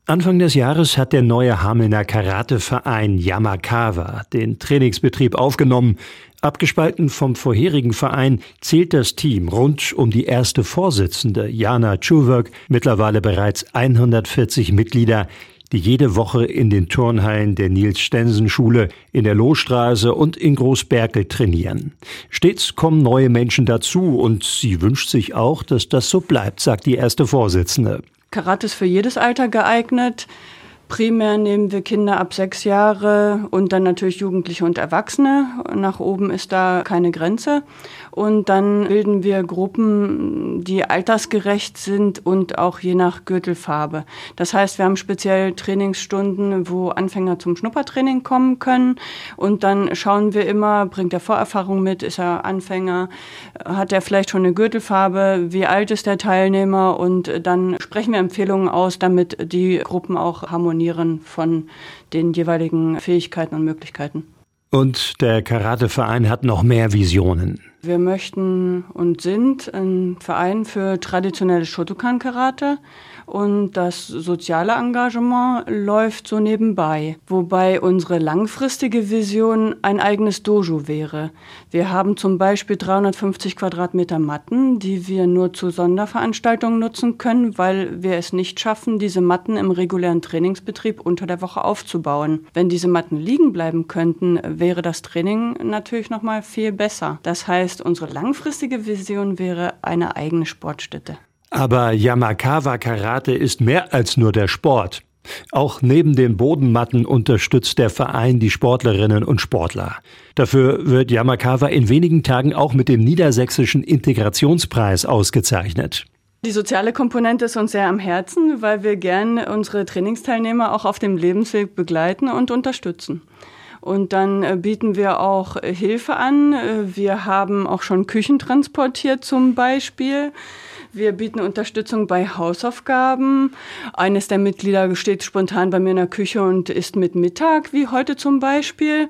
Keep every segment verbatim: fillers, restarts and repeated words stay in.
Anfang des Jahres hat der neue Hamelner Karateverein Yamakawa den Trainingsbetrieb aufgenommen. Abgespalten vom vorherigen Verein zählt das Team rund um die erste Vorsitzende Jana Czurwak mittlerweile bereits hundertvierzig Mitglieder, die jede Woche in den Turnhallen der Niels-Stensen-Schule, in der Lohstraße und in Großberkel trainieren. Stets kommen neue Menschen dazu und sie wünscht sich auch, dass das so bleibt, sagt die erste Vorsitzende. Karate ist für jedes Alter geeignet. Primär nehmen wir Kinder ab sechs Jahre und dann natürlich Jugendliche und Erwachsene. Nach oben ist da keine Grenze. Und dann bilden wir Gruppen, die altersgerecht sind und auch je nach Gürtelfarbe. Das heißt, wir haben speziell Trainingsstunden, wo Anfänger zum Schnuppertraining kommen können. Und dann schauen wir immer, bringt er Vorerfahrung mit, ist er Anfänger, hat er vielleicht schon eine Gürtelfarbe, wie alt ist der Teilnehmer? Und dann sprechen wir Empfehlungen aus, damit die Gruppen auch harmonieren von den jeweiligen Fähigkeiten und Möglichkeiten. Und der Karateverein hat noch mehr Visionen. Wir möchten und sind ein Verein für traditionelles Shotokan-Karate und das soziale Engagement läuft so nebenbei, wobei unsere langfristige Vision ein eigenes Dojo wäre. Wir haben zum Beispiel dreihundertfünfzig Quadratmeter Matten, die wir nur zu Sonderveranstaltungen nutzen können, weil wir es nicht schaffen, diese Matten im regulären Trainingsbetrieb unter der Woche aufzubauen. Wenn diese Matten liegen bleiben könnten, wäre das Training natürlich noch mal viel besser. Das heißt, unsere langfristige Vision wäre eine eigene Sportstätte. Aber Yamakawa Karate ist mehr als nur der Sport. Auch neben den Bodenmatten unterstützt der Verein die Sportlerinnen und Sportler. Dafür wird Yamakawa in wenigen Tagen auch mit dem Niedersächsischen Integrationspreis ausgezeichnet. Die soziale Komponente ist uns sehr am Herzen, weil wir gern unsere Trainingsteilnehmer auch auf dem Lebensweg begleiten und unterstützen. Und dann bieten wir auch Hilfe an. Wir haben auch schon Küchen transportiert zum Beispiel. Wir bieten Unterstützung bei Hausaufgaben. Eines der Mitglieder steht spontan bei mir in der Küche und isst mit Mittag, wie heute zum Beispiel.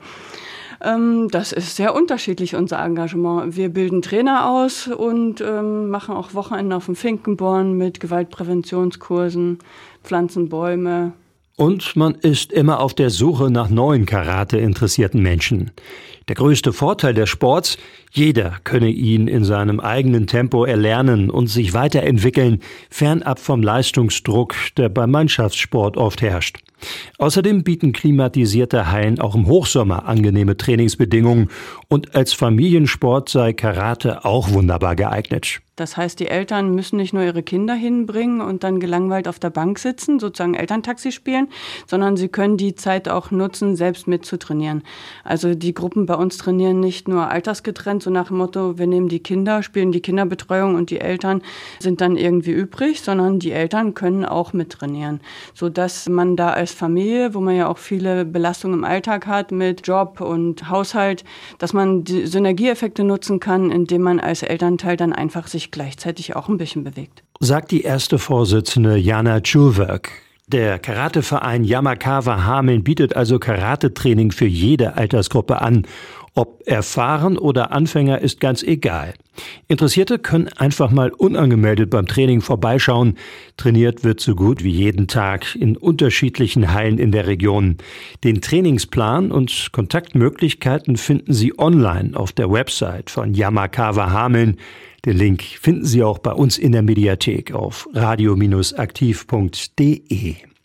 Das ist sehr unterschiedlich, unser Engagement. Wir bilden Trainer aus und machen auch Wochenenden auf dem Finkenborn mit Gewaltpräventionskursen, pflanzen Bäume. Und man ist immer auf der Suche nach neuen Karate-interessierten Menschen. Der größte Vorteil des Sports: jeder könne ihn in seinem eigenen Tempo erlernen und sich weiterentwickeln, fernab vom Leistungsdruck, der beim Mannschaftssport oft herrscht. Außerdem bieten klimatisierte Hallen auch im Hochsommer angenehme Trainingsbedingungen und als Familiensport sei Karate auch wunderbar geeignet. Das heißt, die Eltern müssen nicht nur ihre Kinder hinbringen und dann gelangweilt auf der Bank sitzen, sozusagen Elterntaxi spielen, sondern sie können die Zeit auch nutzen, selbst mitzutrainieren. Also die Gruppen bei uns trainieren nicht nur altersgetrennt, so nach dem Motto, wir nehmen die Kinder, spielen die Kinderbetreuung und die Eltern sind dann irgendwie übrig, sondern die Eltern können auch mittrainieren, sodass man da als Familie, wo man ja auch viele Belastungen im Alltag hat mit Job und Haushalt, dass man die Synergieeffekte nutzen kann, indem man als Elternteil dann einfach sich gleichzeitig auch ein bisschen bewegt. Sagt die erste Vorsitzende Jana Czurwak. Der Karateverein Yamakawa Hameln bietet also Karatetraining für jede Altersgruppe an. Ob erfahren oder Anfänger ist ganz egal. Interessierte können einfach mal unangemeldet beim Training vorbeischauen. Trainiert wird so gut wie jeden Tag in unterschiedlichen Hallen in der Region. Den Trainingsplan und Kontaktmöglichkeiten finden Sie online auf der Website von Yamakawa Hameln. Den Link finden Sie auch bei uns in der Mediathek auf radio Bindestrich aktiv Punkt de.